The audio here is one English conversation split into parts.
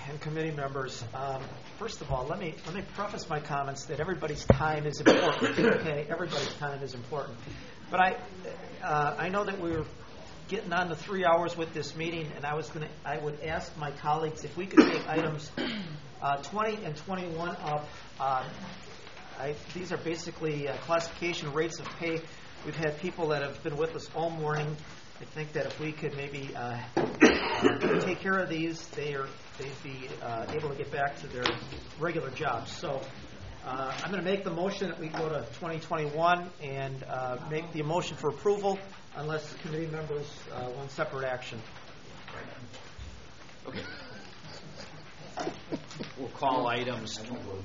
and committee members. First of all, let me preface my comments that everybody's time is important. Okay, everybody's time is important. But I know that we're getting on to 3 hours with this meeting, and I would ask my colleagues if we could take items 20 and 21 up. These are basically classification rates of pay. We've had people that have been with us all morning. I think that if we could maybe take care of these, they'd be able to get back to their regular jobs. So I'm going to make the motion that we go to 2021 and make the motion for approval unless committee members want separate action. Okay. We'll call items.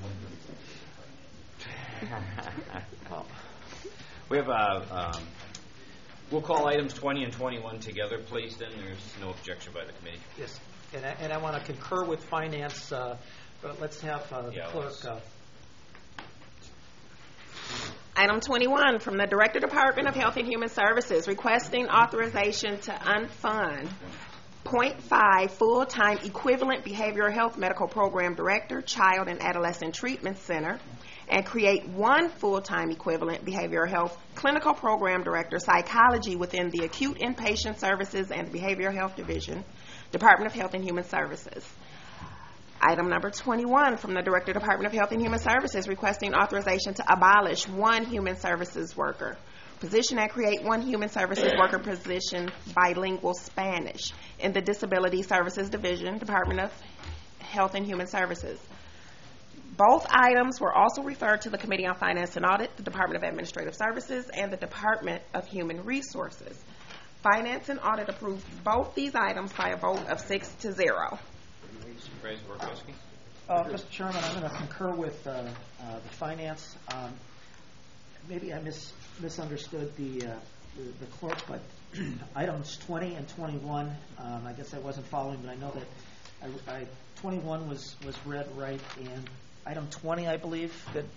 We have we'll call items 20 and 21 together, please. Then there's no objection by the committee. Yes, and I want to concur with finance, but let's have the clerk. Item 21 from the Director, Department of Health and Human Services, requesting authorization to unfund 0.5 full-time equivalent behavioral health medical program director, Child and Adolescent Treatment Center, and create 1 full-time equivalent behavioral health clinical program director, psychology within the Acute Inpatient Services and Behavioral Health Division, Department of Health and Human Services. Item number 21 from the Director, Department of Health and Human Services, requesting authorization to abolish 1 human services worker position and create 1 human services worker position, bilingual Spanish, in the Disability Services Division, Department of Health and Human Services. Both items were also referred to the Committee on Finance and Audit, the Department of Administrative Services, and the Department of Human Resources. Finance and Audit approved both these items by a vote of 6-0. Supervisor Borkowski. Mr. Chairman, I'm going to concur with the finance. Maybe I misunderstood the clerk, but items 20 and 21, I guess I wasn't following, but I know that 21 was read right, and item 20, I believe,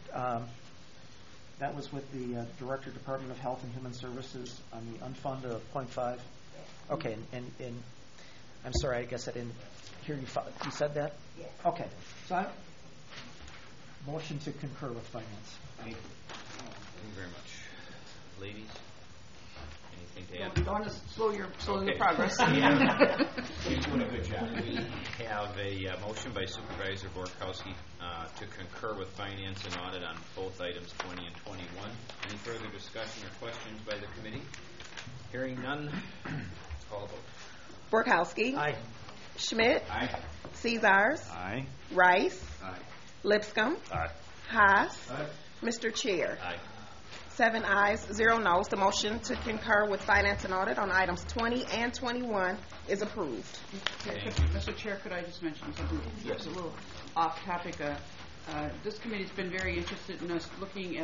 that was with the Director, Department of Health and Human Services on the unfunded of 0.5. Okay, and I'm sorry, I guess I didn't hear you. You said that? Yes. Okay, so I motion to concur with finance. Thank you very much. Ladies, anything to add? Don't want to slow your progress. You're doing a good job. We have a motion by Supervisor Borkowski to concur with finance and audit on both items 20 and 21. Any further discussion or questions by the committee? Hearing none, let's call a vote. Borkowski. Aye. Schmidt. Aye. Caesars. Aye. Rice. Aye. Lipscomb. Aye. Haas. Aye. Mr. Chair. Aye. 7 ayes, 0 noes. The motion to concur with finance and audit on items 20 and 21 is approved. Mr. Chair, could I just mention something? Yes. A little off topic. This committee has been very interested in us looking at